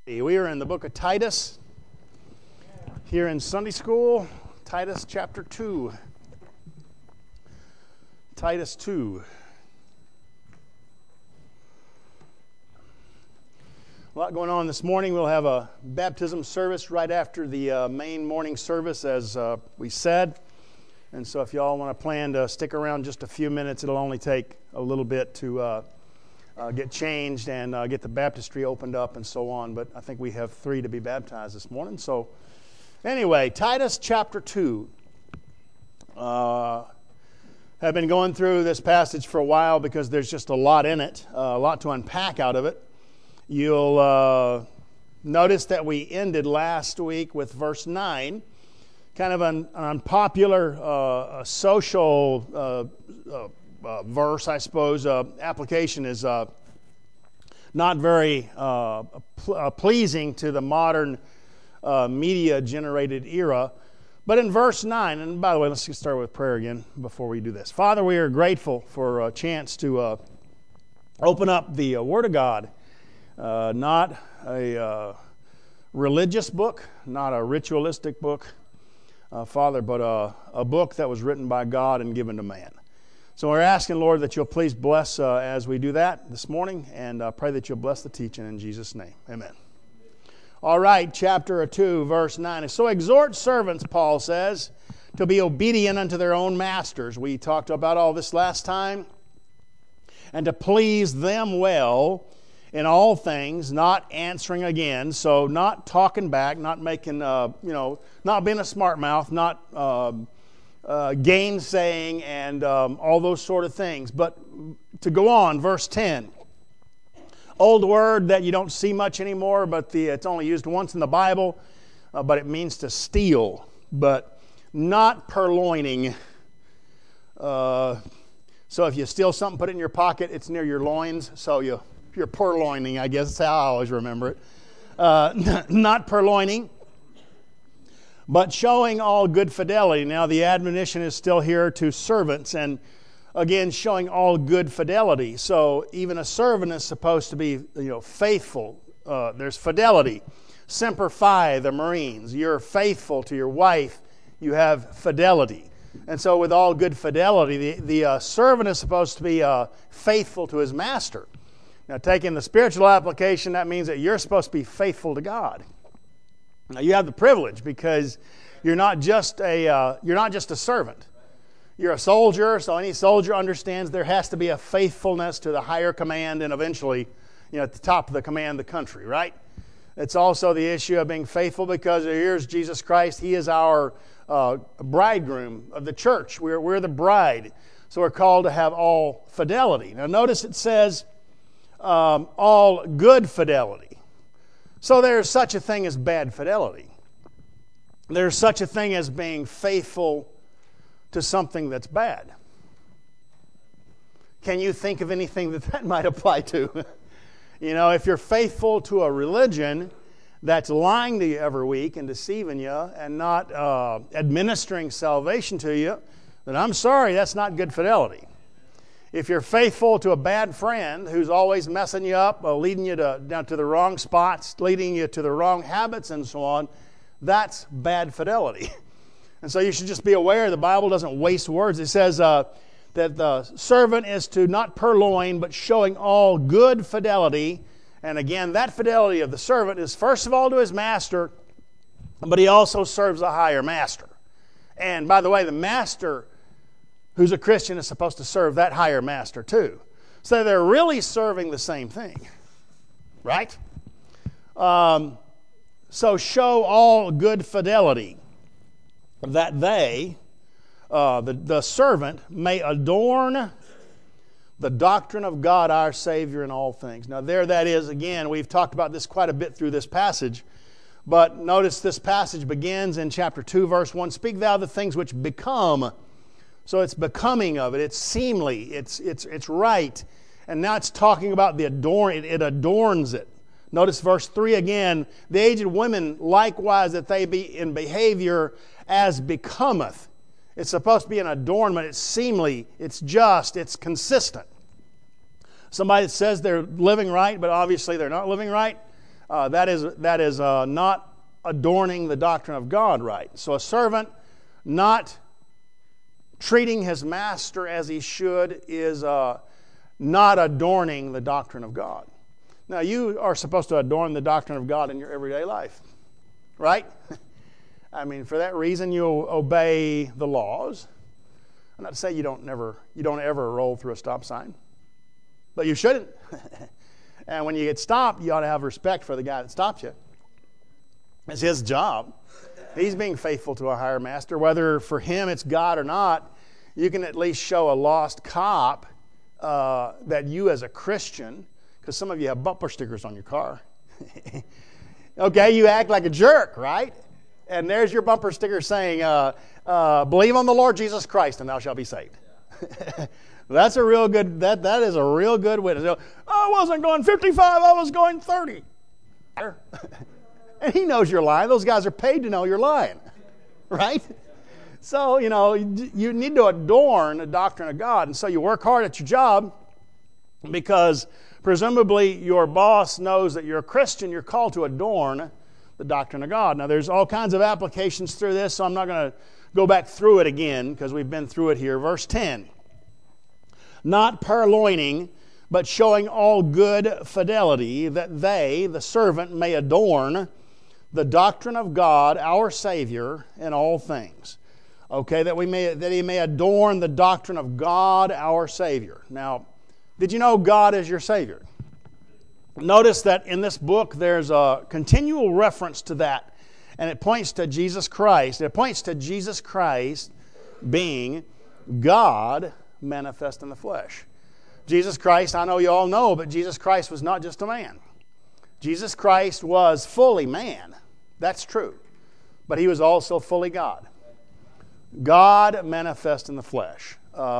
We are in the book of Titus, here in Sunday school, Titus chapter 2. Titus 2. A lot going on this morning. We'll have a baptism service right after the main morning service, as we said. And so if y'all want to plan to stick around just a few minutes, it'll only take a little bit to get changed and get the baptistry opened up and so on. But I think we have 3 to be baptized this morning. So anyway, Titus chapter 2. I've been going through this passage for a while because there's just a lot in it, a lot to unpack out of it. You'll notice that we ended last week with verse 9, kind of an unpopular social verse, I suppose. Application is not very pleasing to the modern media-generated era. But in verse 9, and by the way, let's get started with prayer again before we do this. Father, we are grateful for a chance to open up the Word of God, not a religious book, not a ritualistic book, Father, but a book that was written by God and given to man. So we're asking, Lord, that you'll please bless as we do that this morning, and pray that you'll bless the teaching in Jesus' name. Amen. All right, chapter 2, verse 9. So exhort servants, Paul says, to be obedient unto their own masters. We talked about all this last time. And to please them well in all things, not answering again. So not talking back, not making, not being a smart mouth, not gainsaying and all those sort of things. But to go on, verse 10. Old word that you don't see much anymore, but it's only used once in the Bible, but it means to steal, but not purloining. So if you steal something, put it in your pocket, it's near your loins, so you're purloining, I guess. That's how I always remember it. Not purloining, but showing all good fidelity. Now, the admonition is still here to servants, and again, showing all good fidelity. So even a servant is supposed to be, faithful. There's fidelity. Semper Fi, the Marines. You're faithful to your wife. You have fidelity. And so with all good fidelity, the servant is supposed to be faithful to his master. Now, taking the spiritual application, that means that you're supposed to be faithful to God. Now, you have the privilege because you're not just a servant. You're a soldier, so any soldier understands there has to be a faithfulness to the higher command and eventually, at the top of the command, the country, right? It's also the issue of being faithful because here's Jesus Christ. He is our bridegroom of the church. We're the bride, so we're called to have all fidelity. Now notice it says all good fidelity. So there's such a thing as bad fidelity. There's such a thing as being faithful to something that's bad. Can you think of anything that might apply to? If you're faithful to a religion that's lying to you every week and deceiving you and not administering salvation to you, then I'm sorry, that's not good fidelity. If you're faithful to a bad friend who's always messing you up, leading you down to the wrong spots, leading you to the wrong habits and so on, that's bad fidelity. And so you should just be aware the Bible doesn't waste words. It says that the servant is to not purloin, but showing all good fidelity. And again, that fidelity of the servant is first of all to his master, but he also serves a higher master. And by the way, the master who's a Christian is supposed to serve that higher master too. So they're really serving the same thing, right? So show all good fidelity, that they, the servant, may adorn the doctrine of God our Savior in all things. Now there that is, again, we've talked about this quite a bit through this passage, but notice this passage begins in chapter 2, verse 1, speak thou the things which become. So it's becoming of it, it's seemly, it's right. And now it's talking about it adorns it. Notice verse 3 again, the aged women likewise that they be in behavior as becometh. It's supposed to be an adornment. It's seemly. It's just. It's consistent. Somebody that says they're living right, but obviously they're not living right, That is not adorning the doctrine of God right. So a servant not treating his master as he should is not adorning the doctrine of God. Now, you are supposed to adorn the doctrine of God in your everyday life, right? I mean, for that reason, you'll obey the laws. I'm not to say you don't ever roll through a stop sign, but you shouldn't. And when you get stopped, you ought to have respect for the guy that stops you. It's his job. He's being faithful to a higher master. Whether for him it's God or not, you can at least show a lost cop that you as a Christian, because some of you have bumper stickers on your car. Okay, you act like a jerk, right? And there's your bumper sticker saying, believe on the Lord Jesus Christ and thou shalt be saved. That's a real good, that is a real good witness. I wasn't going 55, I was going 30. And he knows you're lying. Those guys are paid to know you're lying. Right? So, you need to adorn the doctrine of God. And so you work hard at your job because presumably your boss knows that you're a Christian. You're called to adorn the doctrine of God. Now, there's all kinds of applications through this, so I'm not going to go back through it again because we've been through it here. Verse 10. Not purloining, but showing all good fidelity, that they, the servant, may adorn the doctrine of God, our Savior, in all things. Okay, that he may adorn the doctrine of God, our Savior. Now, did you know God is your Savior? Notice that in this book there's a continual reference to that, and it points to Jesus Christ. It points to Jesus Christ being God manifest in the flesh. Jesus Christ, I know you all know, but Jesus Christ was not just a man. Jesus Christ was fully man. That's true. But he was also fully God. God manifest in the flesh.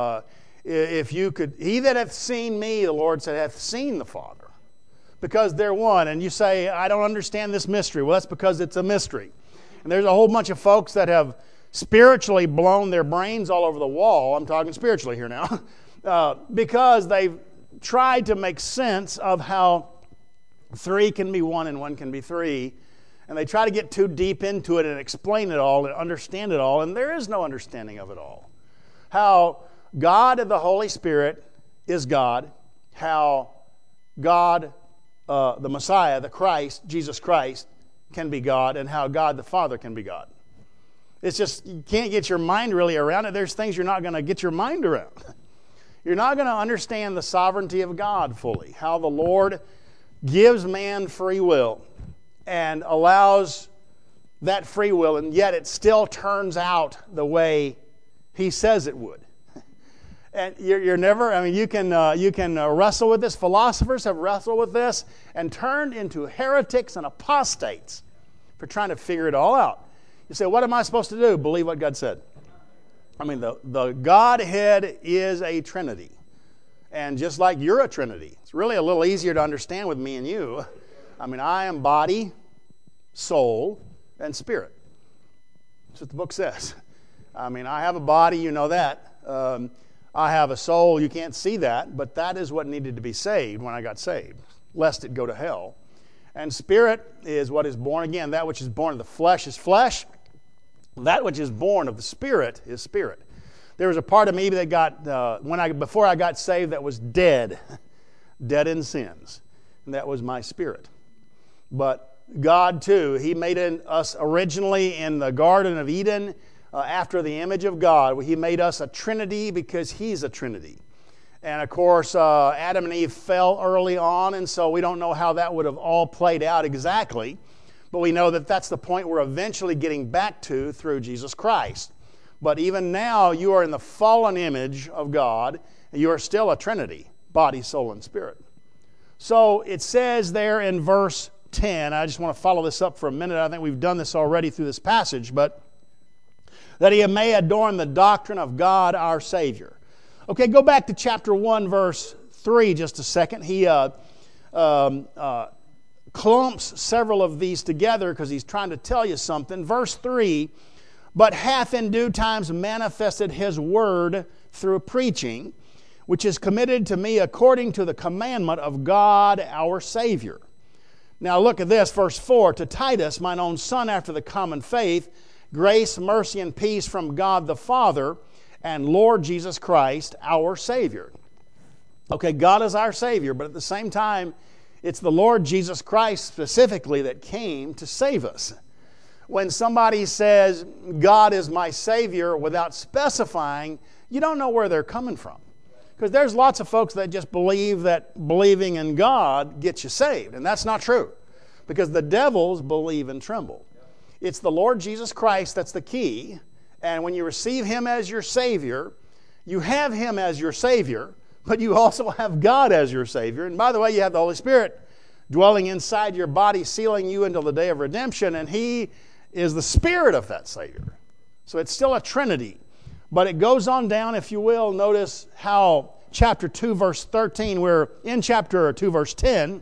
If you could, he that hath seen me, the Lord said, hath seen the Father. Because they're one. And you say, I don't understand this mystery. Well, that's because it's a mystery. And there's a whole bunch of folks that have spiritually blown their brains all over the wall. I'm talking spiritually here now. Because they've tried to make sense of how three can be one and one can be three. And they try to get too deep into it and explain it all and understand it all. And there is no understanding of it all. How God the Holy Spirit is God. How God, the Messiah, the Christ, Jesus Christ, can be God. And how God the Father can be God. It's just, you can't get your mind really around it. There's things you're not going to get your mind around. You're not going to understand the sovereignty of God fully. How the Lord gives man free will and allows that free will, and yet it still turns out the way He says it would. And you're never, I mean, you can wrestle with this. Philosophers have wrestled with this and turned into heretics and apostates for trying to figure it all out. You say, what am I supposed to do? Believe what God said. I mean, the Godhead is a Trinity. And just like you're a Trinity, it's really a little easier to understand with me and you. I mean, I am body, soul, and spirit. That's what the book says. I mean, I have a body, you know that. I have a soul, you can't see that, but that is what needed to be saved when I got saved, lest it go to hell. And spirit is what is born again. That which is born of the flesh is flesh. That which is born of the Spirit is spirit. There was a part of me that got, before I got saved, that was dead in sins. And that was my spirit. But God, too, He made us originally in the Garden of Eden after the image of God. He made us a Trinity because He's a Trinity. And, of course, Adam and Eve fell early on, and so we don't know how that would have all played out exactly. But we know that that's the point we're eventually getting back to through Jesus Christ. But even now, you are in the fallen image of God, and you are still a Trinity, body, soul, and spirit. So it says there in verse 10, I just want to follow this up for a minute. I think we've done this already through this passage, but that He may adorn the doctrine of God our Savior. Okay, go back to chapter 1, verse 3 just a second. He clumps several of these together because he's trying to tell you something. Verse 3, but hath in due times manifested His word through preaching, which is committed to me according to the commandment of God our Savior. Now look at this, verse 4. To Titus, mine own son after the common faith, grace, mercy, and peace from God the Father and Lord Jesus Christ, our Savior. Okay, God is our Savior, but at the same time, it's the Lord Jesus Christ specifically that came to save us. When somebody says, God is my Savior, without specifying, you don't know where they're coming from. Because there's lots of folks that just believe that believing in God gets you saved. And that's not true. Because the devils believe and tremble. It's the Lord Jesus Christ that's the key. And when you receive Him as your Savior, you have Him as your Savior, but you also have God as your Savior. And by the way, you have the Holy Spirit dwelling inside your body, sealing you until the day of redemption. And He is the Spirit of that Savior. So it's still a Trinity. But it goes on down, if you will. Notice how chapter 2, verse 13, we're in chapter 2, verse 10,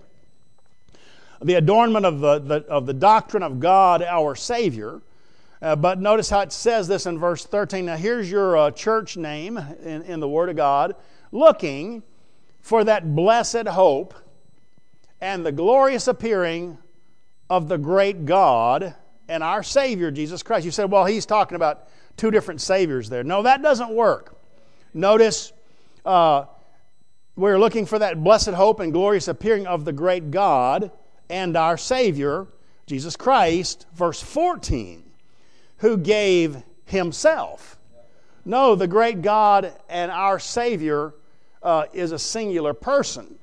the adornment of the doctrine of God, our Savior. But notice how it says this in verse 13. Now here's your church name in the Word of God. Looking for that blessed hope and the glorious appearing of the great God and our Savior, Jesus Christ. You said, well, he's talking about two different Saviors there. No, that doesn't work. Notice we're looking for that blessed hope and glorious appearing of the great God and our Savior, Jesus Christ, verse 14, who gave Himself. No, the great God and our Savior is a singular person,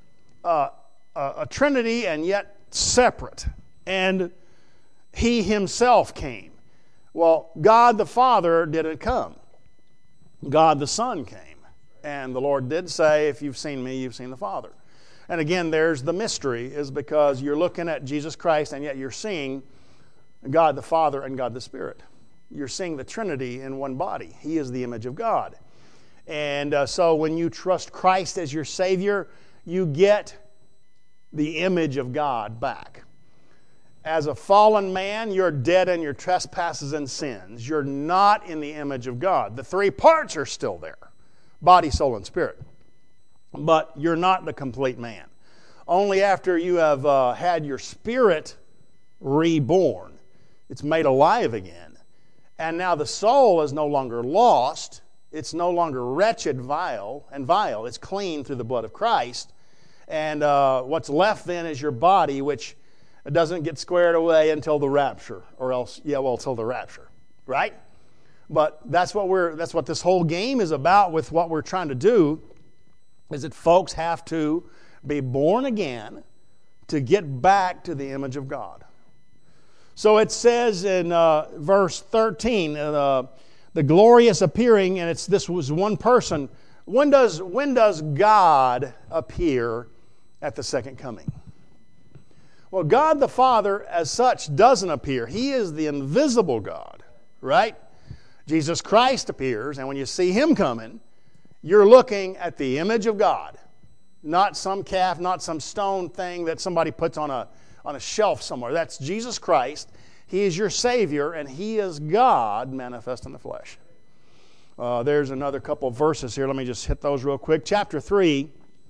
a Trinity and yet separate. And He Himself came. Well, God the Father didn't come. God the Son came. And the Lord did say, if you've seen me, you've seen the Father. And again, there's the mystery, is because you're looking at Jesus Christ and yet you're seeing God the Father and God the Spirit. You're seeing the Trinity in one body. He is the image of God. And so when you trust Christ as your Savior, you get the image of God back. As a fallen man, you're dead in your trespasses and sins. You're not in the image of God. The three parts are still there, body, soul, and spirit. But you're not the complete man. Only after you have had your spirit reborn, it's made alive again. And now the soul is no longer lost. It's no longer wretched, vile. It's clean through the blood of Christ. And what's left then is your body, which it doesn't get squared away until the rapture, or else, till the rapture, right? But that's what this whole game is about with what we're trying to do, is that folks have to be born again to get back to the image of God. So it says in verse 13, the glorious appearing, and this was one person. When does God appear at the second coming? Well, God the Father, as such, doesn't appear. He is the invisible God, right? Jesus Christ appears, and when you see Him coming, you're looking at the image of God. Not some calf, not some stone thing that somebody puts on a shelf somewhere. That's Jesus Christ. He is your Savior, and He is God manifest in the flesh. There's another couple of verses here. Let me just hit those real quick. Chapter 3,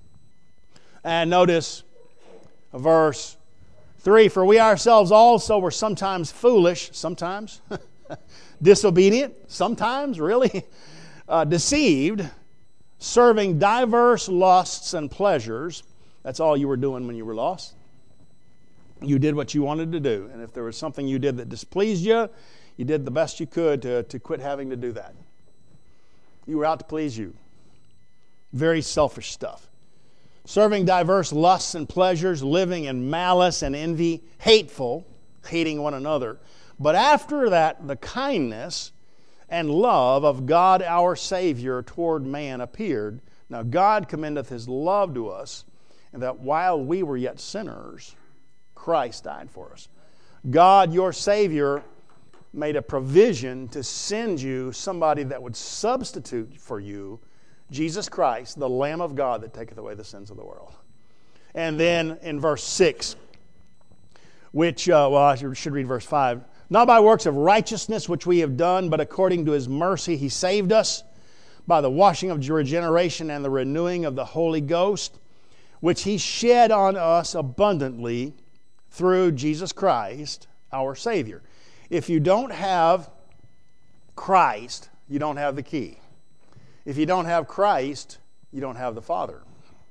and notice verse 3, for we ourselves also were sometimes foolish, sometimes disobedient, sometimes really deceived, serving diverse lusts and pleasures. That's all you were doing when you were lost. You did what you wanted to do. And if there was something you did that displeased you, you did the best you could to quit having to do that. You were out to please you. Very selfish stuff. Serving diverse lusts and pleasures, living in malice and envy, hateful, hating one another. But after that, the kindness and love of God our Savior toward man appeared. Now God commendeth His love to us, and that while we were yet sinners, Christ died for us. God, your Savior, made a provision to send you somebody that would substitute for you, Jesus Christ, the Lamb of God that taketh away the sins of the world. And then in verse 6, which, I should read verse 5. Not by works of righteousness which we have done, but according to His mercy He saved us by the washing of regeneration and the renewing of the Holy Ghost, which He shed on us abundantly through Jesus Christ, our Savior. If you don't have Christ, you don't have the key. If you don't have Christ, you don't have the Father.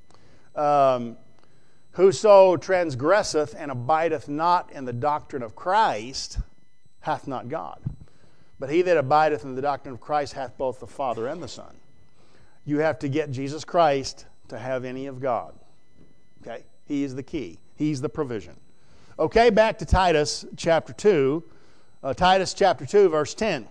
Whoso transgresseth and abideth not in the doctrine of Christ hath not God. But he that abideth in the doctrine of Christ hath both the Father and the Son. You have to get Jesus Christ to have any of God. Okay? He is the key. He's the provision. Okay, back to Titus chapter 2. Titus chapter 2, verse 10.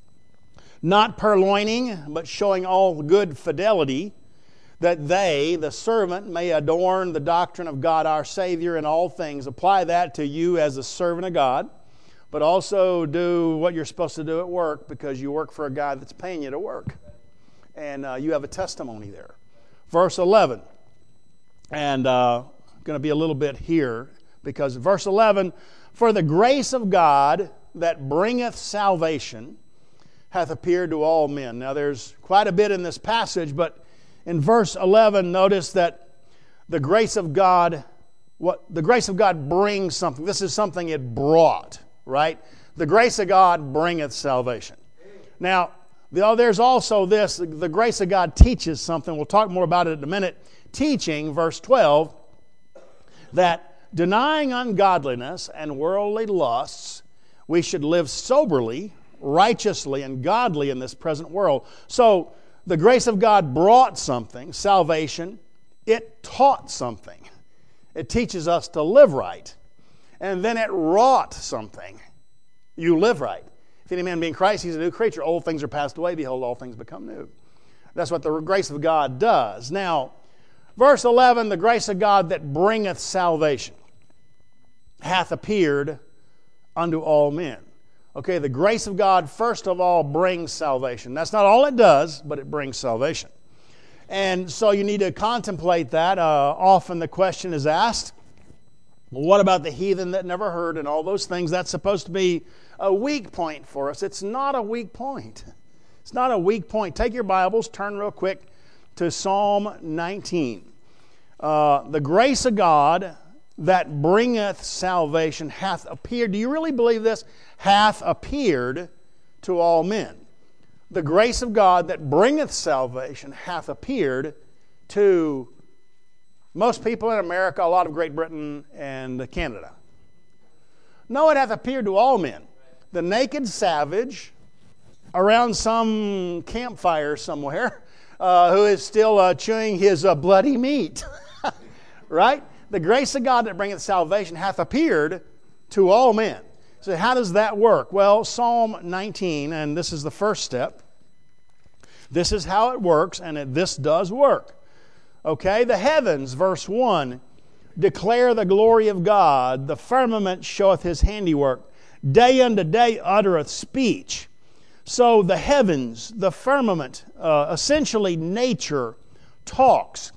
Not purloining, but showing all good fidelity, that they, the servant, may adorn the doctrine of God our Savior in all things. Apply that to you as a servant of God, but also do what you're supposed to do at work, because you work for a guy that's paying you to work. And you have a testimony there. Verse 11. And going to be a little bit here, because verse 11, for the grace of God that bringeth salvation hath appeared to all men. Now there's quite a bit in this passage, but in verse 11, notice that the grace of God brings something. This is something it brought, right? The grace of God bringeth salvation. Now, there's also this, the grace of God teaches something. We'll talk more about it in a minute. Teaching, verse 12, that denying ungodliness and worldly lusts, we should live soberly, righteously, and godly in this present world. So, the grace of God brought something, salvation. It taught something. It teaches us to live right. And then it wrought something. You live right. If any man be in Christ, he's a new creature. Old things are passed away. Behold, all things become new. That's what the grace of God does. Now, verse 11, the grace of God that bringeth salvation hath appeared unto all men. Okay, the grace of God, first of all, brings salvation. That's not all it does, but it brings salvation. And so you need to contemplate that. Often the question is asked, well, what about the heathen that never heard and all those things? That's supposed to be a weak point for us. It's not a weak point. It's not a weak point. Take your Bibles, turn real quick to Psalm 19. The grace of God that bringeth salvation hath appeared. Do you really believe this? Hath appeared to all men. The grace of God that bringeth salvation hath appeared to most people in America, a lot of Great Britain, and Canada. No, it hath appeared to all men. The naked savage around some campfire somewhere who is still chewing his bloody meat. Right? The grace of God that bringeth salvation hath appeared to all men. So how does that work? Well, Psalm 19, and this is the first step. This is how it works, and this does work. Okay, the heavens, verse 1, declare the glory of God. The firmament showeth His handiwork. Day unto day uttereth speech. So the heavens, the firmament, essentially nature, talks.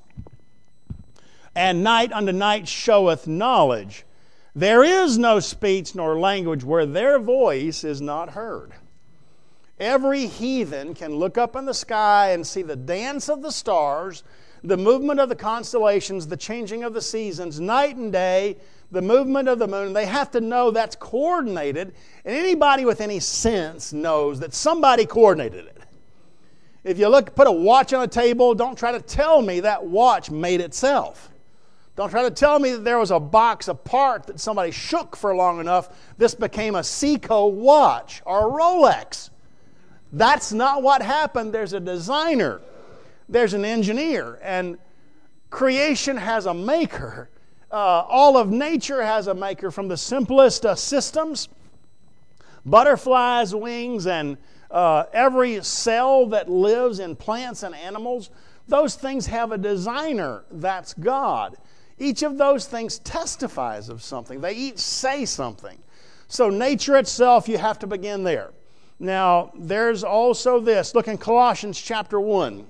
And night unto night showeth knowledge. There is no speech nor language where their voice is not heard. Every heathen can look up in the sky and see the dance of the stars, the movement of the constellations, the changing of the seasons, night and day, the movement of the moon. They have to know that's coordinated, and anybody with any sense knows that somebody coordinated it. If you put a watch on a table, don't try to tell me that watch made itself. Don't try to tell me that there was a box of part that somebody shook for long enough. This became a Seiko watch or a Rolex. That's not what happened. There's a designer. There's an engineer. And creation has a maker. All of nature has a maker, from the simplest systems, butterflies' wings, and every cell that lives in plants and animals. Those things have a designer. That's God. Each of those things testifies of something. They each say something. So nature itself, you have to begin there. Now, there's also this. Look in Colossians chapter 1.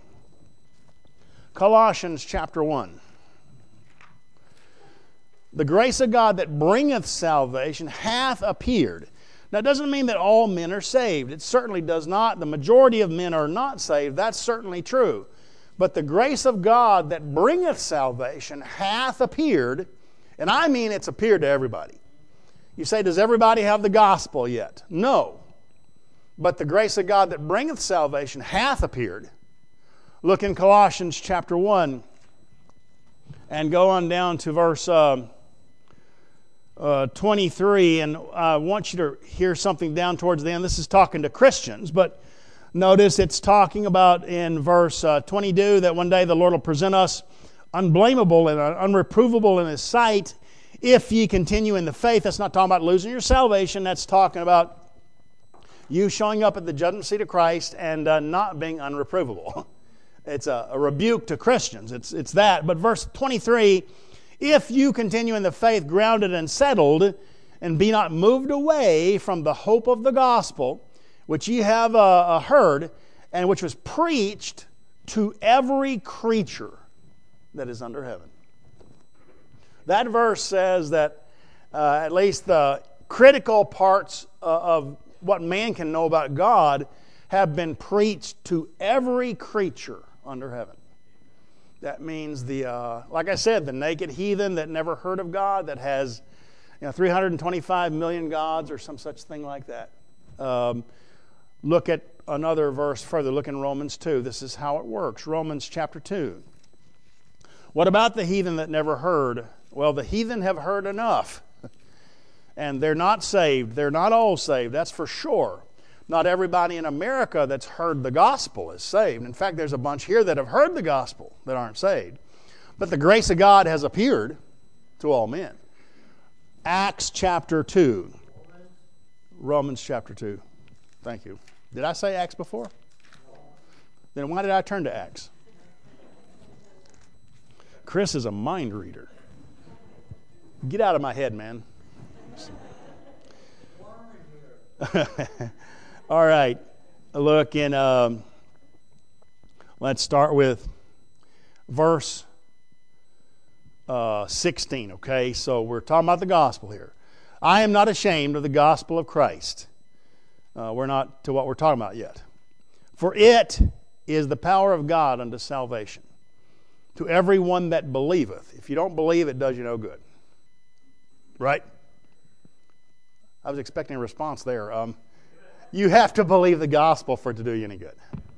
Colossians chapter 1. The grace of God that bringeth salvation hath appeared. Now, it doesn't mean that all men are saved. It certainly does not. The majority of men are not saved. That's certainly true. But the grace of God that bringeth salvation hath appeared And I mean it's appeared to everybody. You say, does everybody have the gospel yet? No. But the grace of God that bringeth salvation hath appeared. Look in Colossians chapter 1 and go on down to verse 23. And I want you to hear something down towards the end. This is talking to Christians, but notice it's talking about in verse 22 that one day the Lord will present us unblameable and unreprovable in His sight if ye continue in the faith. That's not talking about losing your salvation. That's talking about you showing up at the judgment seat of Christ and not being unreprovable. It's a rebuke to Christians. It's that. But verse 23, if you continue in the faith, grounded and settled, and be not moved away from the hope of the gospel, which ye have heard, and which was preached to every creature that is under heaven. That verse says that at least the critical parts of what man can know about God have been preached to every creature under heaven. That means like I said, the naked heathen that never heard of God, that has 325 million gods or some such thing like that. Look at another verse further. Look in Romans 2. This is how it works. Romans chapter 2. What about the heathen that never heard? Well, the heathen have heard enough. And they're not saved. They're not all saved. That's for sure. Not everybody in America that's heard the gospel is saved. In fact, there's a bunch here that have heard the gospel that aren't saved. But the grace of God has appeared to all men. Acts chapter 2. Romans chapter 2. Thank you. Did I say Acts before? Then why did I turn to Acts? Chris is a mind reader. Get out of my head, man. All right. Look in, let's start with verse 16, okay? So we're talking about the gospel here. I am not ashamed of the gospel of Christ. We're not to what we're talking about yet. For it is the power of God unto salvation to everyone that believeth. If you don't believe, it does you no good. Right? I was expecting a response there. You have to believe the gospel for it to do you any good.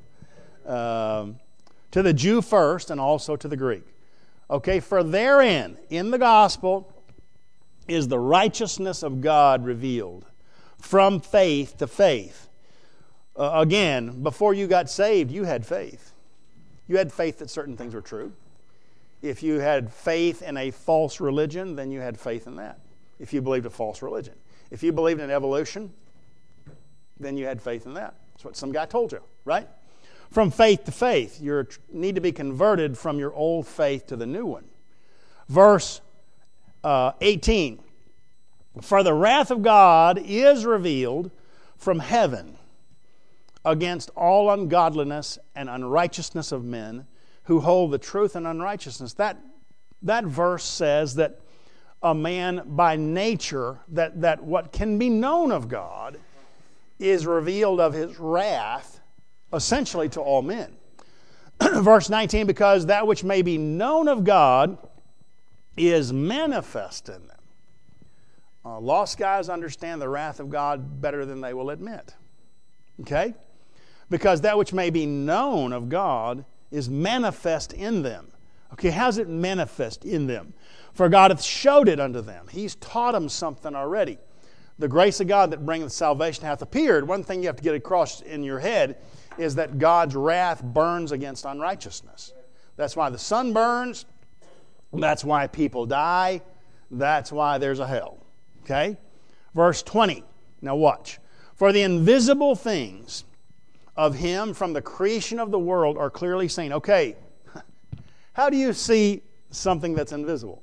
To the Jew first and also to the Greek. Okay, for therein, in the gospel, is the righteousness of God revealed from faith to faith. Again, before you got saved, you had faith. You had faith that certain things were true. If you had faith in a false religion, then you had faith in that. If you believed a false religion. If you believed in evolution, then you had faith in that. That's what some guy told you, right? From faith to faith. You need to be converted from your old faith to the new one. Verse 18. For the wrath of God is revealed from heaven against all ungodliness and unrighteousness of men who hold the truth in unrighteousness. That verse says that a man by nature, that what can be known of God is revealed of His wrath essentially to all men. Verse 19, because that which may be known of God is manifest in them. Lost guys understand the wrath of God better than they will admit. Okay? Because that which may be known of God is manifest in them. Okay, how's it manifest in them? For God hath showed it unto them. He's taught them something already. The grace of God that bringeth salvation hath appeared. One thing you have to get across in your head is that God's wrath burns against unrighteousness. That's why the sun burns. That's why people die. That's why there's a hell. Okay? Verse 20. Now watch. For the invisible things of Him from the creation of the world are clearly seen. Okay. How do you see something that's invisible?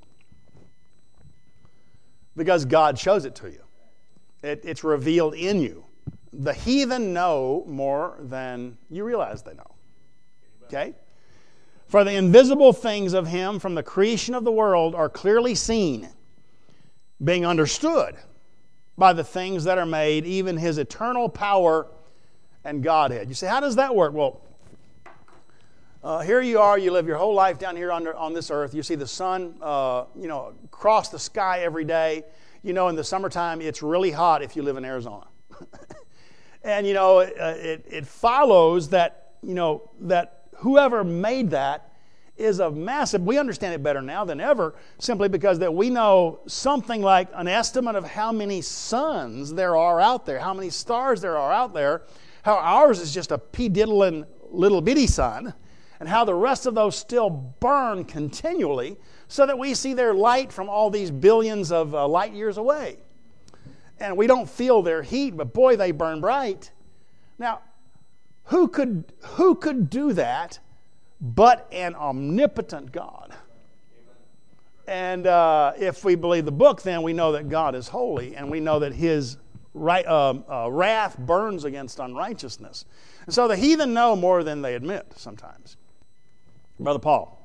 Because God shows it to you. It's revealed in you. The heathen know more than you realize they know. Okay? For the invisible things of Him from the creation of the world are clearly seen, being understood by the things that are made, even His eternal power and Godhead. You say, how does that work? Well, Here you are, you live your whole life down here on this earth. You see the sun, across the sky every day. In the summertime, it's really hot if you live in Arizona. And, it follows that, that whoever made that is a massive, we understand it better now than ever, simply because that we know something like an estimate of how many suns there are out there, how many stars there are out there, how ours is just a pea-diddling little bitty sun, and how the rest of those still burn continually so that we see their light from all these billions of light years away. And we don't feel their heat, but boy, they burn bright. Now, who could do that but an omnipotent God? And if we believe the book, then we know that God is holy, and we know that His wrath burns against unrighteousness. And so the heathen know more than they admit sometimes. Brother Paul.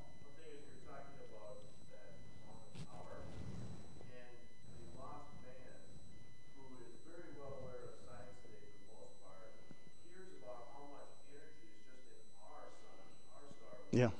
Yeah.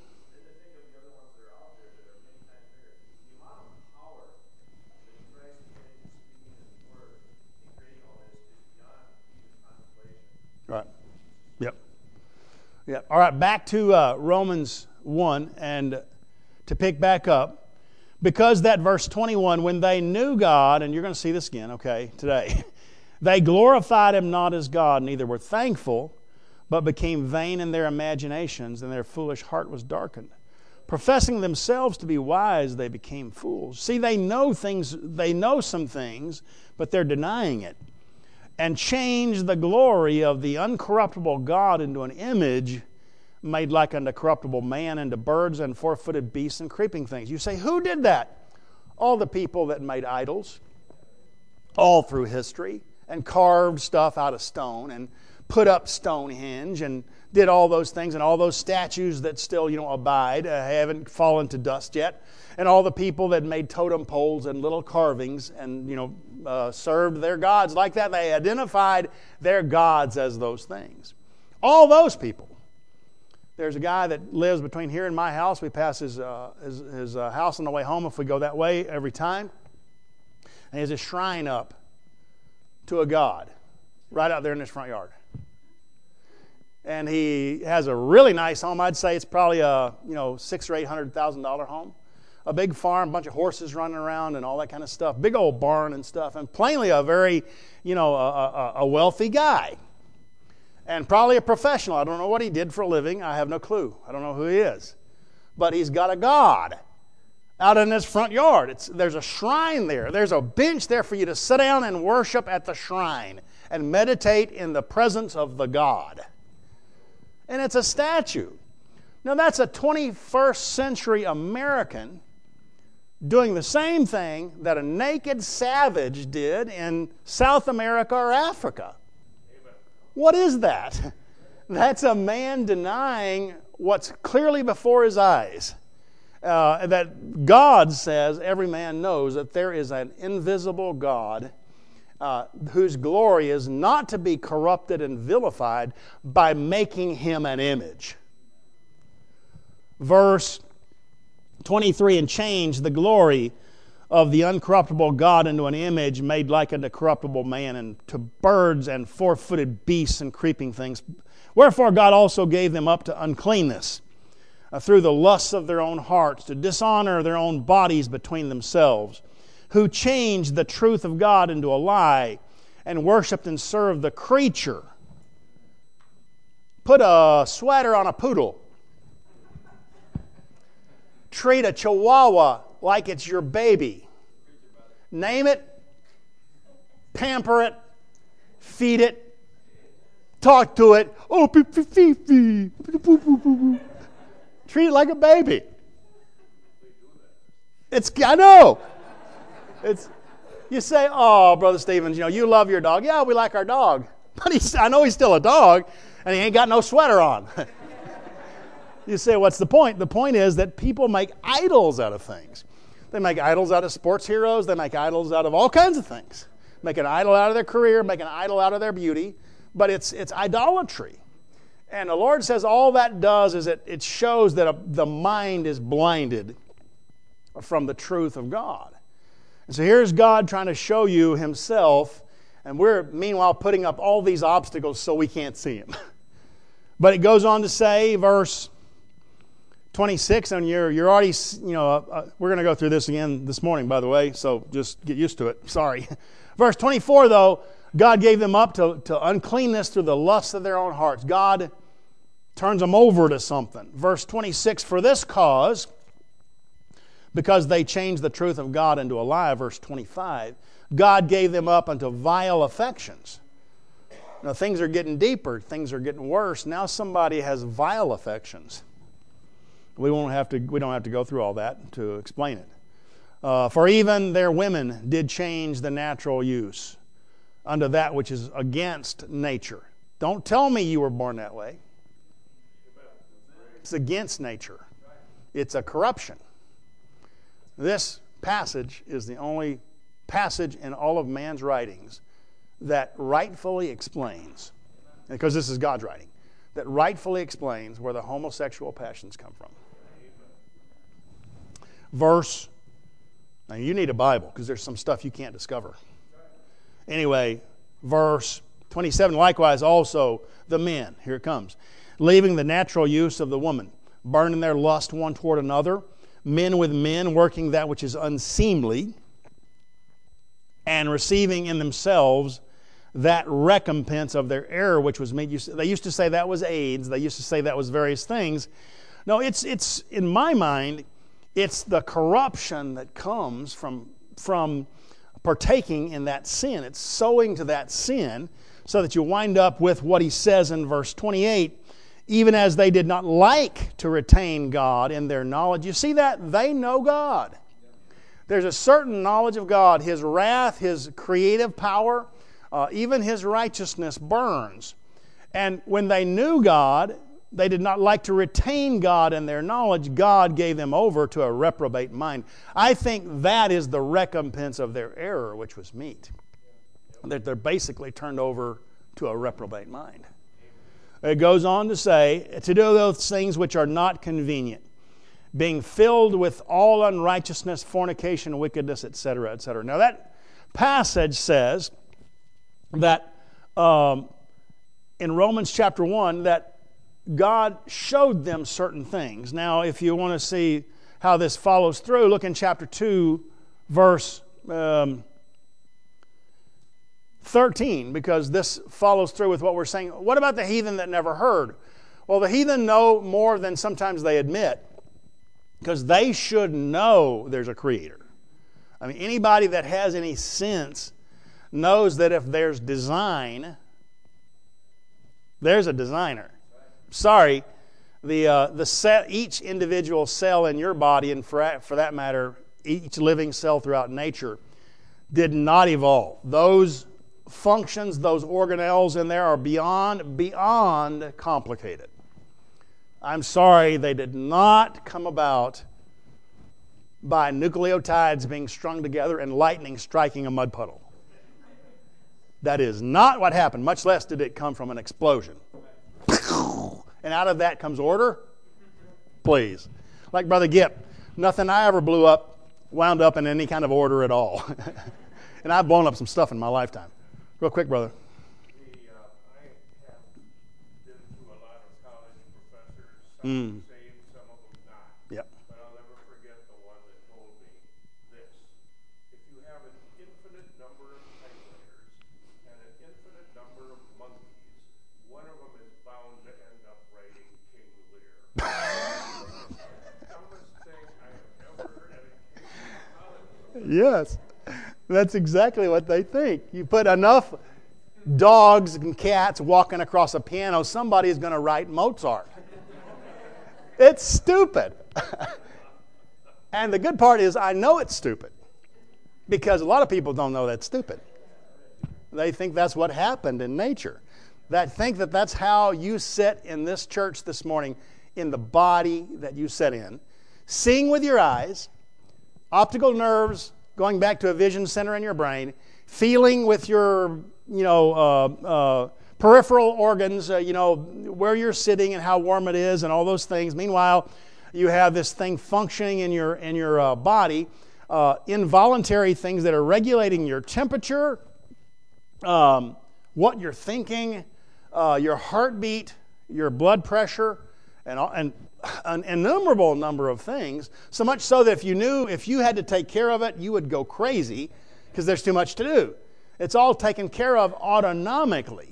Right. Yep. Yep. All right, back to Romans 1, and to pick back up, because that verse 21, when they knew God, and you're going to see this again, okay, today, they glorified Him not as God, neither were thankful, but became vain in their imaginations, and their foolish heart was darkened. Professing themselves to be wise, they became fools. See, they know some things, but they're denying it. And changed the glory of the uncorruptible God into an image made like unto corruptible man, into birds and four-footed beasts and creeping things. You say, who did that? All the people that made idols, all through history, and carved stuff out of stone, and put up Stonehenge, and did all those things, and all those statues that still, abide, haven't fallen to dust yet, and all the people that made totem poles and little carvings, and, served their gods like that. They identified their gods as those things. All those people. There's a guy that lives between here and my house. We pass his house on the way home if we go that way every time. And he has a shrine up to a god right out there in his front yard. And he has a really nice home. I'd say it's probably a $600,000 or $800,000 home. A big farm, a bunch of horses running around and all that kind of stuff. Big old barn and stuff. And plainly a very, a wealthy guy. And probably a professional. I don't know what he did for a living. I have no clue. I don't know who he is. But he's got a god out in his front yard. There's a shrine there. There's a bench there for you to sit down and worship at the shrine and meditate in the presence of the god. And it's a statue. Now that's a 21st century American doing the same thing that a naked savage did in South America or Africa. Amen. What is that? That's a man denying what's clearly before his eyes. That God says every man knows that there is an invisible God whose glory is not to be corrupted and vilified by making Him an image. Verse 23, and changed the glory of the uncorruptible God into an image made like unto corruptible man, and to birds and four-footed beasts and creeping things. Wherefore God also gave them up to uncleanness through the lusts of their own hearts, to dishonor their own bodies between themselves, who changed the truth of God into a lie, and worshipped and served the creature. Put a sweater on a poodle. Treat a chihuahua like it's your baby. Name it, pamper it, feed it, talk to it. Oh, treat it like a baby. I know. You say, oh, Brother Stevens, you love your dog. Yeah, we like our dog. But I know he's still a dog, and he ain't got no sweater on. You say, what's the point? The point is that people make idols out of things. They make idols out of sports heroes. They make idols out of all kinds of things. Make an idol out of their career, make an idol out of their beauty. But it's idolatry. And the Lord says all that does is it shows that the mind is blinded from the truth of God. And so here's God trying to show you Himself, and we're meanwhile putting up all these obstacles so we can't see Him. But it goes on to say, verse 26, and you're already, we're going to go through this again this morning, by the way, so just get used to it. Sorry. Verse 24, though, God gave them up to uncleanness through the lusts of their own hearts. God turns them over to something. Verse 26, for this cause, because they changed the truth of God into a lie. Verse 25, God gave them up unto vile affections. Now things are getting deeper. Things are getting worse. Now somebody has vile affections. We don't have to go through all that to explain it. For even their women did change the natural use unto that which is against nature. Don't tell me you were born that way. It's against nature. It's a corruption. This passage is the only passage in all of man's writings that rightfully explains, because this is God's writing, that rightfully explains where the homosexual passions come from. Now you need a Bible because there's some stuff you can't discover. Anyway, verse 27, likewise also the men, here it comes, leaving the natural use of the woman, burning their lust one toward another, men with men working that which is unseemly, and receiving in themselves that recompense of their error which was made. They used to say that was AIDS. They used to say that was various things. No, it's in my mind, it's the corruption that comes from partaking in that sin. It's sowing to that sin so that you wind up with what he says in verse 28, even as they did not like to retain God in their knowledge. You see that? They know God. There's a certain knowledge of God. His wrath, His creative power, even His righteousness burns. And when they knew God, they did not like to retain God in their knowledge. God gave them over to a reprobate mind. I think that is the recompense of their error, which was meat. That they're basically turned over to a reprobate mind. It goes on to say, to do those things which are not convenient, being filled with all unrighteousness, fornication, wickedness, etc., etc. Now that passage says that in Romans chapter 1 that God showed them certain things. Now, if you want to see how this follows through, look in chapter 2, verse 13, because this follows through with what we're saying. What about the heathen that never heard? Well, the heathen know more than sometimes they admit, because they should know there's a creator. I mean, anybody that has any sense knows that if there's design, there's a designer. Sorry, each individual cell in your body, and for that matter, each living cell throughout nature, did not evolve. Those functions, those organelles in there are beyond complicated. I'm sorry, they did not come about by nucleotides being strung together and lightning striking a mud puddle. That is not what happened, much less did it come from an explosion. And out of that comes order? Please. Like Brother Gipp, nothing I ever blew up wound up in any kind of order at all. And I've blown up some stuff in my lifetime. Real quick, brother. I have been to a lot of college professors, some saved, some of them not. Yep. But I'll never forget the one that told me this. If you have an infinite number of typewriters and an infinite number of monkeys, one of them is bound to end up writing King Lear. Dumbest thing I have ever heard at a college. Yes. That's exactly what they think. You put enough dogs and cats walking across a piano, somebody is going to write Mozart. It's stupid. And the good part is I know it's stupid because a lot of people don't know that's stupid. They think that's what happened in nature. They think that that's how you sit in this church this morning in the body that you sit in, seeing with your eyes, optical nerves, going back to a vision center in your brain, feeling with your, peripheral organs, where you're sitting and how warm it is and all those things. Meanwhile, you have this thing functioning in your body, involuntary things that are regulating your temperature, what you're thinking, your heartbeat, your blood pressure, and an innumerable number of things. So much so that if you had to take care of it, you would go crazy because there's too much to do. It's all taken care of automatically.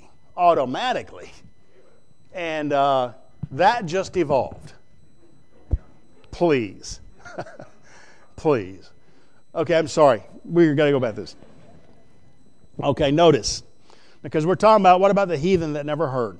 And that just evolved. Please. Please. Okay, I'm sorry. We're going to go back to this. Okay, notice. Because we're talking about, what about the heathen that never heard?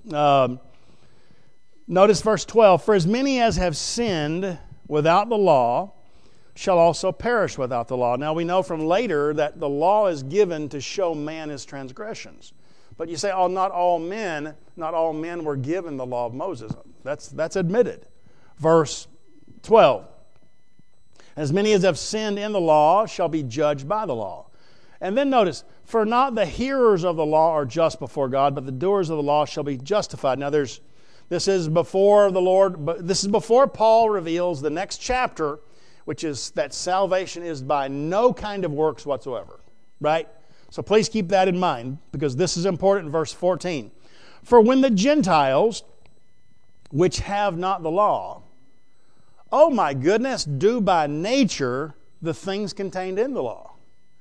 Notice verse 12. For as many as have sinned without the law shall also perish without the law. Now we know from later that the law is given to show man his transgressions. But you say, oh, not all men were given the law of Moses. That's admitted. Verse 12. As many as have sinned in the law shall be judged by the law. And then notice, for not the hearers of the law are just before God, but the doers of the law shall be justified. Now this is before the Lord, but this is before Paul reveals the next chapter, which is that salvation is by no kind of works whatsoever. Right? So please keep that in mind, because this is important in verse 14. For when the Gentiles, which have not the law, oh my goodness, do by nature the things contained in the law.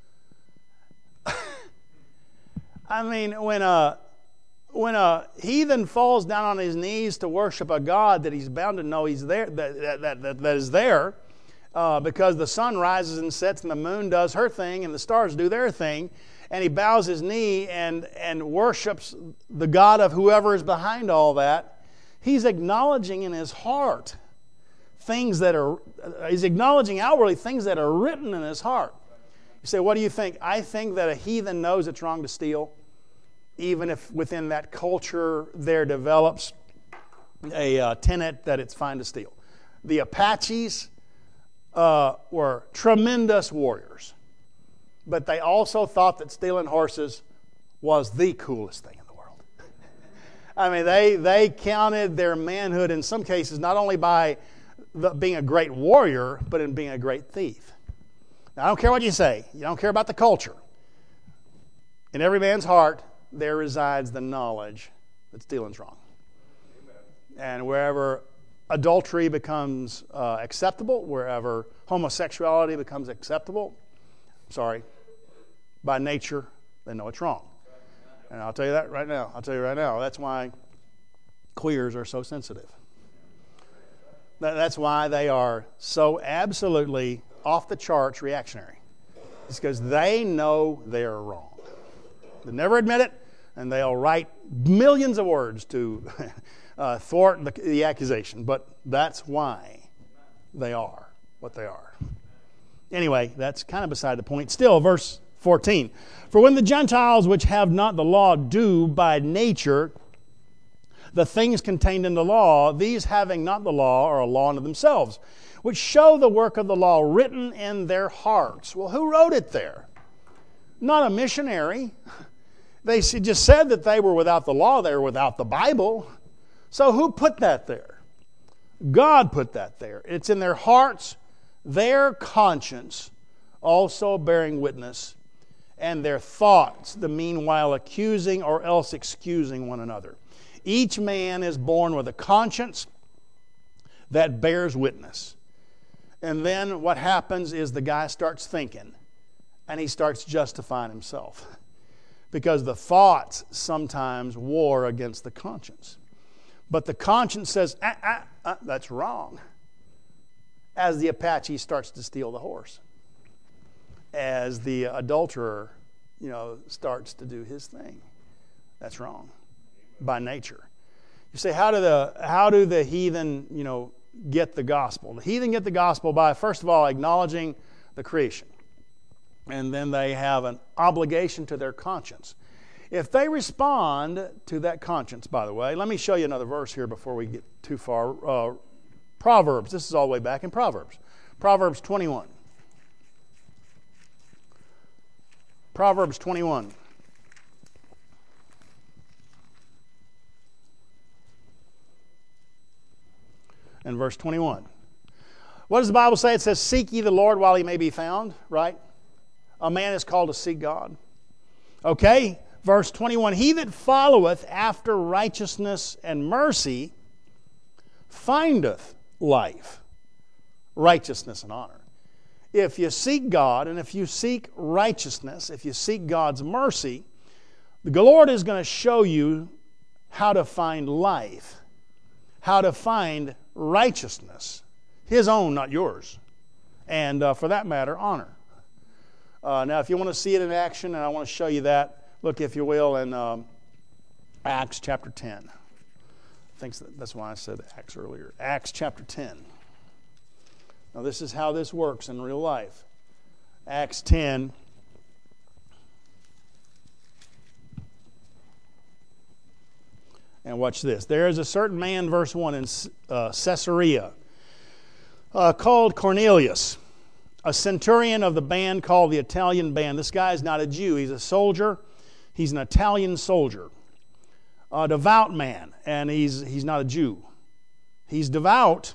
I mean, when a heathen falls down on his knees to worship a God that he's bound to know he's there, that is there, because the sun rises and sets and the moon does her thing and the stars do their thing, and he bows his knee and worships the God of whoever is behind all that, he's acknowledging in his heart he's acknowledging outwardly things that are written in his heart. You say, what do you think? I think that a heathen knows it's wrong to steal, even if within that culture there develops a tenet that it's fine to steal. The Apaches were tremendous warriors, but they also thought that stealing horses was the coolest thing in the world. I mean, they counted their manhood in some cases not only by being a great warrior, but in being a great thief. Now, I don't care what you say. You don't care about the culture. In every man's heart, there resides the knowledge that stealing's wrong. Amen. And wherever adultery becomes acceptable, wherever homosexuality becomes acceptable, by nature, they know it's wrong. And I'll tell you that right now. That's why queers are so sensitive. That's why they are so absolutely off the charts reactionary. It's because they know they're wrong. They never admit it, and they'll write millions of words to thwart the accusation. But that's why they are what they are. Anyway, that's kind of beside the point. Still, verse 14. For when the Gentiles which have not the law do by nature the things contained in the law, these having not the law are a law unto themselves, which show the work of the law written in their hearts. Well, who wrote it there? Not a missionary. They just said that they were without the law, they were without the Bible. So who put that there? God put that there. It's in their hearts, their conscience also bearing witness, and their thoughts, the meanwhile accusing or else excusing one another. Each man is born with a conscience that bears witness. And then what happens is the guy starts thinking, and he starts justifying himself. Because the thoughts sometimes war against the conscience. But the conscience says, that's wrong. As the Apache starts to steal the horse. As the adulterer, starts to do his thing. That's wrong. By nature. You say, how do the heathen, get the gospel? The heathen get the gospel by, first of all, acknowledging the creation. And then they have an obligation to their conscience. If they respond to that conscience, by the way, let me show you another verse here before we get too far. Proverbs. This is all the way back in Proverbs. Proverbs 21. Proverbs 21. and verse 21. What does the Bible say? It says, seek ye the Lord while he may be found, right? A man is called to seek God. Okay, verse 21, he that followeth after righteousness and mercy findeth life, righteousness, and honor. If you seek God, and if you seek righteousness, if you seek God's mercy, the Lord is going to show you how to find life, how to find righteousness, His own, not yours, and for that matter, honor. Now, if you want to see it in action, and I want to show you that, look, if you will, in Acts chapter 10. I think that's why I said Acts earlier. Acts chapter 10. Now, this is how this works in real life. Acts 10. And watch this. There is a certain man, verse 1, in Caesarea, called Cornelius, a centurion of the band called the Italian band. This guy is not a Jew. He's a soldier. He's an Italian soldier. A devout man, and he's not a Jew. He's devout,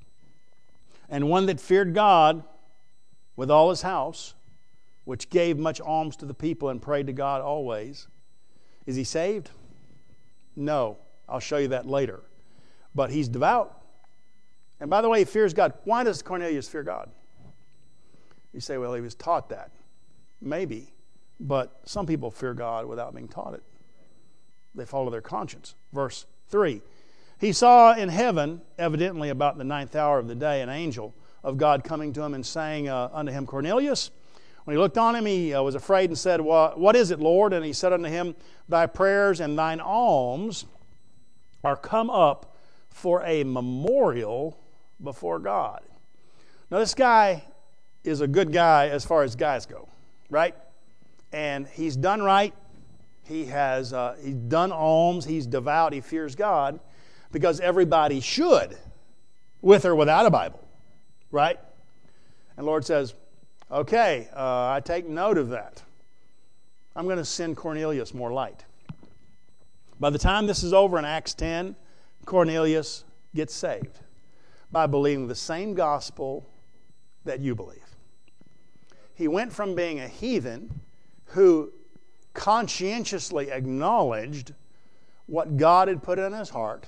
and one that feared God with all his house, which gave much alms to the people and prayed to God always. Is he saved? No. I'll show you that later. But he's devout. And by the way, he fears God. Why does Cornelius fear God? You say, well, he was taught that. Maybe. But some people fear God without being taught it. They follow their conscience. Verse 3. He saw in heaven, evidently about the 9th hour of the day, an angel of God coming to him and saying unto him, Cornelius. When he looked on him, he was afraid and said, what is it, Lord? And he said unto him, thy prayers and thine alms are come up for a memorial before God. Now, this guy is a good guy as far as guys go, right? And he's done right. He's done alms. He's devout. He fears God because everybody should, with or without a Bible, right? And the Lord says, okay, I take note of that. I'm going to send Cornelius more light. By the time this is over in Acts 10, Cornelius gets saved by believing the same gospel that you believe. He went from being a heathen who conscientiously acknowledged what God had put in his heart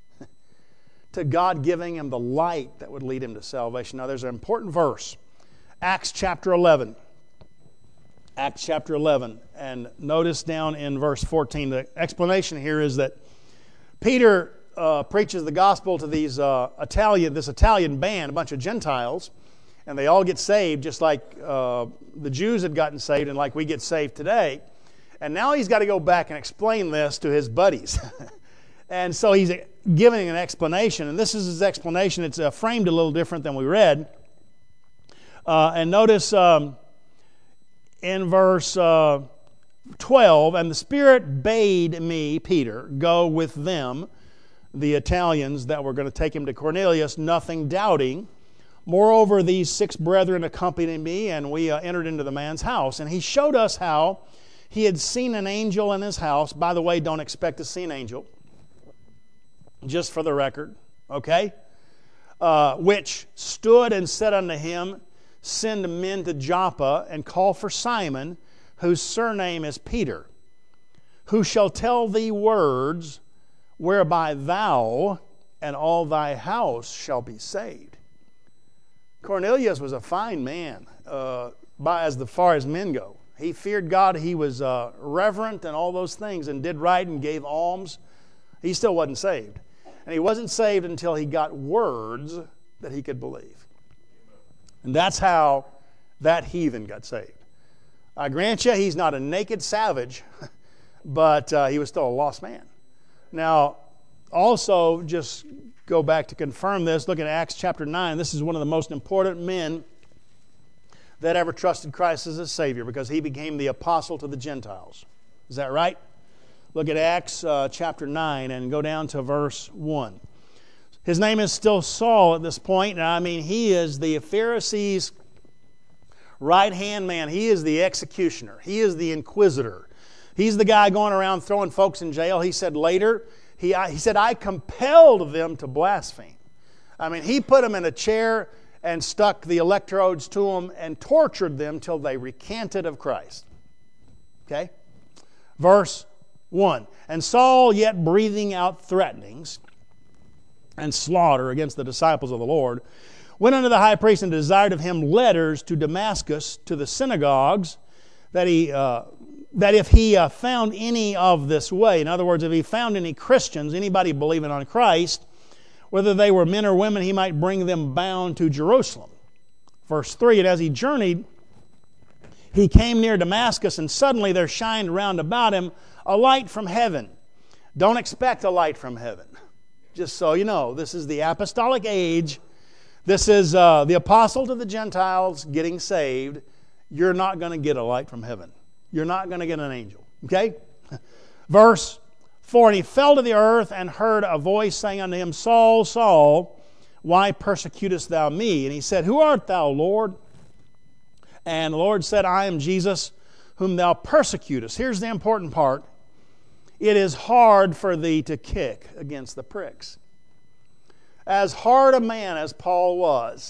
to God giving him the light that would lead him to salvation. Now, there's an important verse. Acts chapter 11. Acts chapter 11. And notice down in verse 14, the explanation here is that Peter preaches the gospel to this Italian band, a bunch of Gentiles, and they all get saved just like the Jews had gotten saved and like we get saved today. And now he's got to go back and explain this to his buddies. And so he's giving an explanation, and this is his explanation. It's framed a little different than we read. And notice in verse 12, and the Spirit bade me, Peter, go with them, the Italians that were going to take him to Cornelius, nothing doubting. Moreover, these 6 brethren accompanied me, and we entered into the man's house. And he showed us how he had seen an angel in his house. By the way, don't expect to see an angel. Just for the record, okay? Which stood and said unto him, send men to Joppa and call for Simon, whose surname is Peter, who shall tell thee words whereby thou and all thy house shall be saved. Cornelius was a fine man as far as men go. He feared God. He was reverent and all those things and did right and gave alms. He still wasn't saved. And he wasn't saved until he got words that he could believe. And that's how that heathen got saved. I grant you, he's not a naked savage, but he was still a lost man. Now, also, just go back to confirm this. Look at Acts chapter 9. This is one of the most important men that ever trusted Christ as a Savior because he became the apostle to the Gentiles. Is that right? Look at Acts chapter 9 and go down to verse 1. His name is still Saul at this point. I mean, he is the Pharisees' right-hand man. He is the executioner. He is the inquisitor. He's the guy going around throwing folks in jail. He said later, he said, I compelled them to blaspheme. I mean, he put them in a chair and stuck the electrodes to them and tortured them till they recanted of Christ. Okay? Verse 1. And Saul, yet breathing out threatenings and slaughter against the disciples of the Lord, went unto the high priest and desired of him letters to Damascus, to the synagogues, that if he found any of this way, in other words, if he found any Christians, anybody believing on Christ, whether they were men or women, he might bring them bound to Jerusalem. Verse 3, and as he journeyed, he came near Damascus, and suddenly there shined round about him a light from heaven. Don't expect a light from heaven. Just so you know, this is the apostolic age. This is the apostle to the Gentiles getting saved. You're not going to get a light from heaven. You're not going to get an angel. Okay? Verse 4, and he fell to the earth and heard a voice saying unto him, Saul, Saul, why persecutest thou me? And he said, Who art thou, Lord? And the Lord said, I am Jesus, whom thou persecutest. Here's the important part. It is hard for thee to kick against the pricks. As hard a man as Paul was,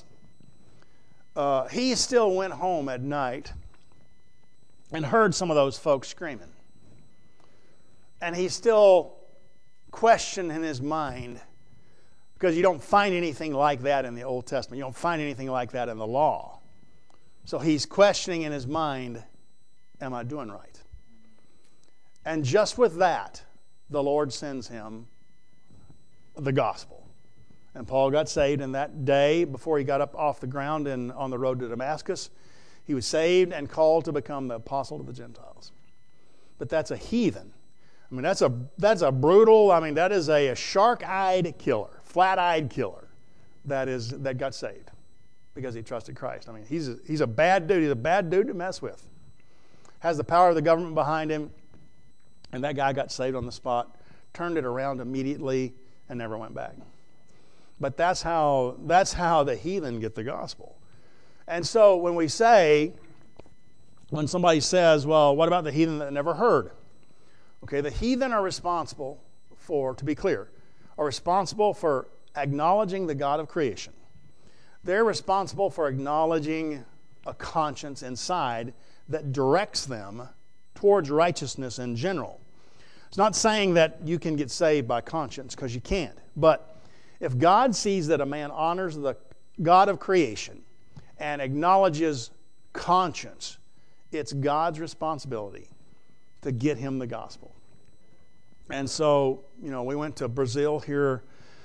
he still went home at night and heard some of those folks screaming. And he still questioned in his mind, because you don't find anything like that in the Old Testament. You don't find anything like that in the law. So he's questioning in his mind, am I doing right? And just with that, the Lord sends him the gospel. And Paul got saved, and that day, before he got up off the ground and on the road to Damascus, he was saved and called to become the apostle to the Gentiles. But that's a heathen. I mean, that's a brutal, that is a shark-eyed killer, flat-eyed killer that got saved because he trusted Christ. I mean, he's a bad dude. He's a bad dude to mess with. Has the power of the government behind him, and that guy got saved on the spot, turned it around immediately, and never went back. But that's how the heathen get the gospel. And so when somebody says, well, what about the heathen that never heard? Okay, the heathen are responsible for, to be clear, are responsible for acknowledging the God of creation. They're responsible for acknowledging a conscience inside that directs them towards righteousness in general. It's not saying that you can get saved by conscience, because you can't. But if God sees that a man honors the God of creation and acknowledges conscience, it's God's responsibility to get him the gospel. And so, we went to Brazil here,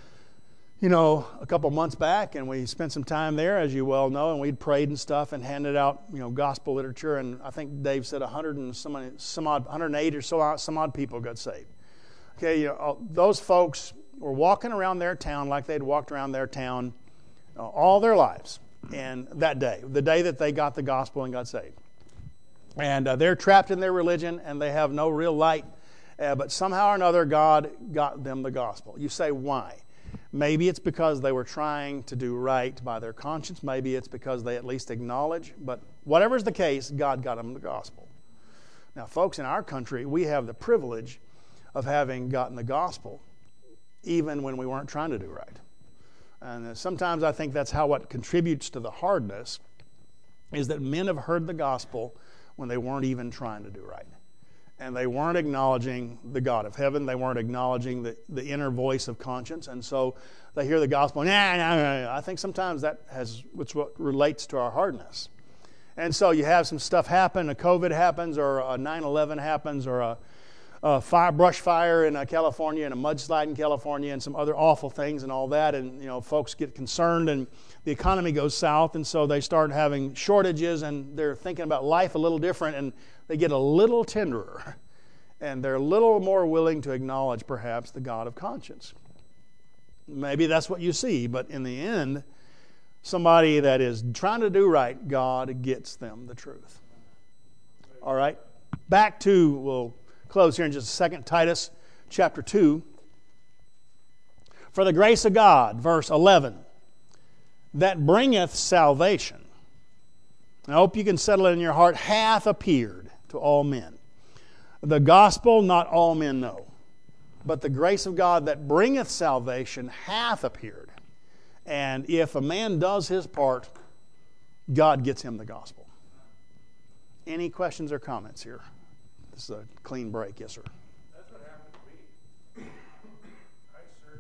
a couple months back, and we spent some time there, as you well know, and we'd prayed and stuff and handed out, gospel literature, and I think Dave said 108 or some odd people got saved. Okay, those folks were walking around their town like they'd walked around their town all their lives, and that day, the day that they got the gospel and got saved. And they're trapped in their religion, and they have no real light, but somehow or another, God got them the gospel. You say, why? Maybe it's because they were trying to do right by their conscience. Maybe it's because they at least acknowledge. But whatever's the case, God got them the gospel. Now, folks, in our country, we have the privilege of having gotten the gospel even when we weren't trying to do right. And sometimes I think that's what contributes to the hardness, is that men have heard the gospel when they weren't even trying to do right. And they weren't acknowledging the God of heaven. They weren't acknowledging the inner voice of conscience. And so they hear the gospel. I think sometimes it's what relates to our hardness. And so you have some stuff happen. A COVID happens, or a 9/11 happens, or a brush fire in California, and a mudslide in California, and some other awful things and all that. And folks get concerned, and the economy goes south, and so they start having shortages, and they're thinking about life a little different, and they get a little tenderer, and they're a little more willing to acknowledge, perhaps, the God of conscience. Maybe that's what you see, but in the end, somebody that is trying to do right, God gets them the truth. All right? We'll close here in just a second, Titus chapter 2. For the grace of God, verse 11, that bringeth salvation. I hope you can settle it in your heart, hath appeared to all men. The gospel not all men know, but the grace of God that bringeth salvation hath appeared, And if a man does his part, God gets him the gospel. Any questions or comments here? This is a clean break. Yes, sir.